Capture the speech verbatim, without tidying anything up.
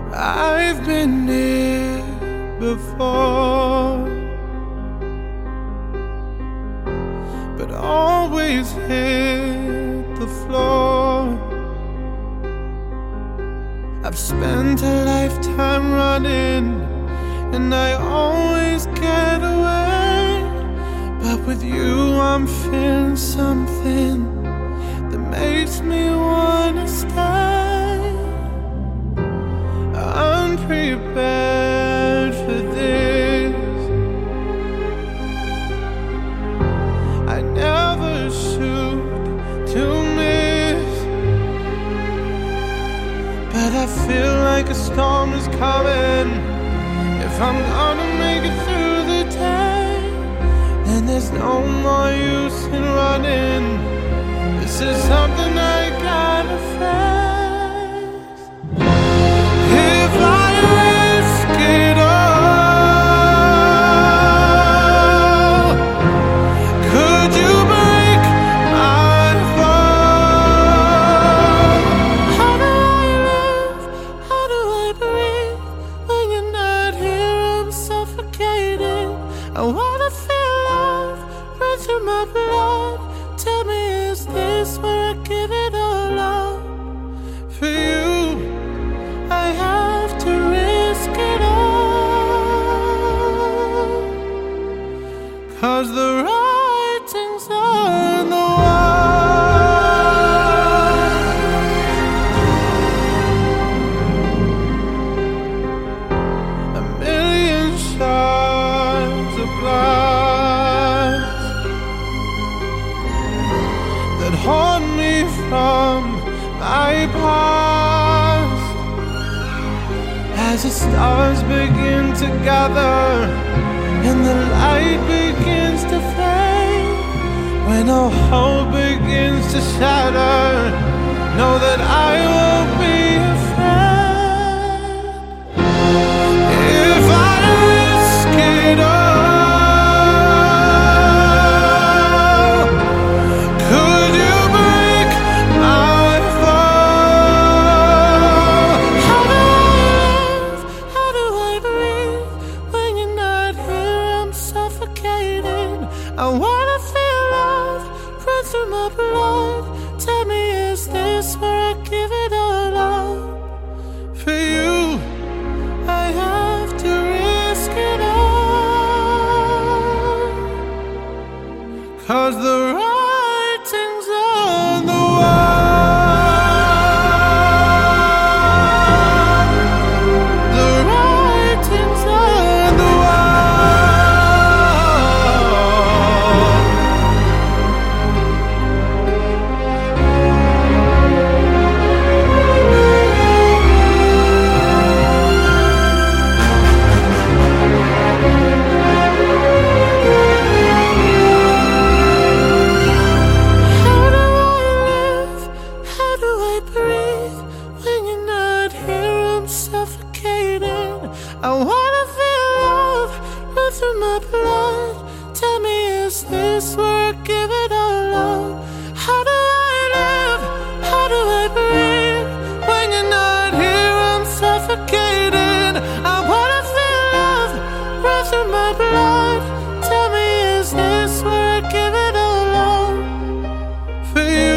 I've been here before, but always hit the floor. I've spent a lifetime running, and I always get away. But with you I'm feeling something that makes me wanna stay. I'm prepared for this. I never shoot to miss, but I feel like a storm is coming. If I'm gonna make it through the day, then there's no more use in running. This is something I gotta face. If I risk it all, could you break my fall? How do I live? How do I breathe? When you're not here, I'm suffocating. I wanna feel love run through my blood. Tell me, is this where I give it all up? For you, I have to risk it all, 'cause the writing's on the wall. A million shards of glass that haunt me from my past. As the stars begin to gather and the light begins to fade, when all hope begins to shatter, know that I won't be afraid. If I risk it all, could you break my fall? How do I live? How do I breathe? When you're not here, I'm suffocating. I wanna feel love run through my blood. Tell me, is this where I give it all up? For you, I have to risk it all, 'cause the writing's on the wall. The writing's on the wall. How do I live? How do I breathe? When you're not here, I'm suffocating. I wanna feel love run through my blood. Tell me, is this where I give it all up? How do I live? How do I breathe? When you're not here, I'm suffocating. I wanna feel love run through my blood. Tell me, is this where I give it all up? For you,